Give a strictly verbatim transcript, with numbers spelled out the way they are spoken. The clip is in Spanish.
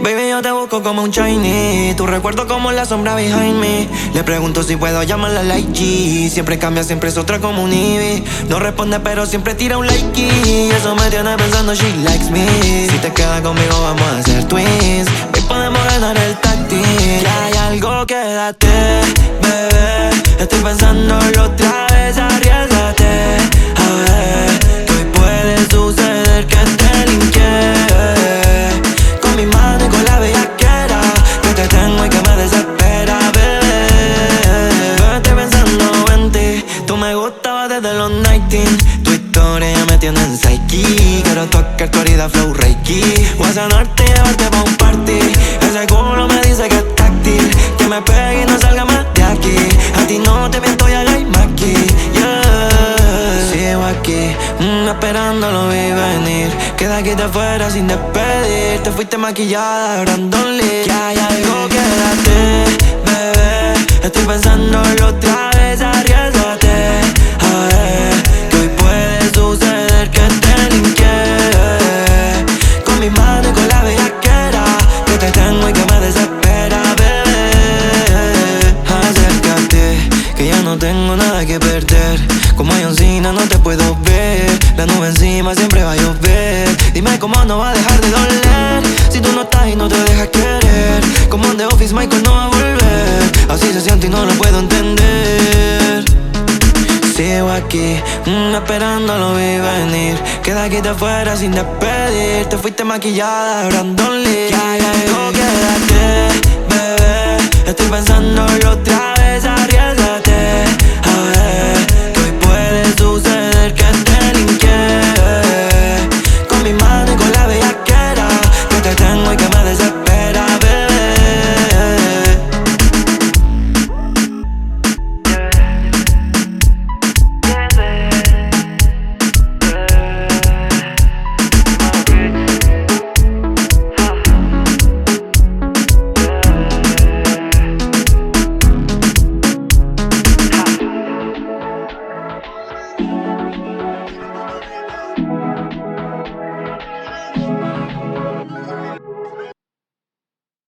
Baby, yo te busco como un Chinese. Tu recuerdo como la sombra behind me. Le pregunto si puedo llamarla like G. Siempre cambia, siempre es otra como un Ivy. No responde pero siempre tira un like y eso me tiene pensando she likes me. Si te quedas conmigo vamos a ser twins. Hoy podemos ganar el táctil. Que hay algo, quédate, bebé. Estoy pensándolo otra vez, arriésgate. A ver, que hoy puede suceder que te linké. Con mi mano y con la bellaquera que te tengo y que me desespera, bebé. Estoy pensando en ti. Tú me gustabas desde los nineteen. Tu historia ya me tiene en psyche. Quiero tocar tu herida flow reiki. Voy a sanarte y llevarte pa' un party. Ese culo me dice que es táctil. Que me pegue y no salga más de aquí. A ti no te miento y haga y aquí, yeah. Sigo aquí, mm, esperando lo vi venir. Que de aquí te fuera sin despedir. Te fuiste maquillada, Brandon Lee. Que hay algo, quédate, bebé. Estoy pensándolo otra vez, arriésgate. A ver, que hoy puede suceder que te linké. Con mi mano y con la bellaquera que te tengo y que me desespera, bebé. Acércate, que ya no tengo nada que perder. Como John Cena no te puedo ver. La nube encima siempre va a llover. Dime cómo no va a dejar de doler. Si tú no estás y no te dejas querer. Como en The Office Michael no va a volver. Así se siente y no lo puedo entender. Sigo aquí, mm, esperando lo vi venir. Que de aquí te fuera sin despedir. Te fuiste maquillada, Brandon Lee. Que hay algo, quédate, bebé. Estoy pensándolo otra vez, arriésgate. A ver,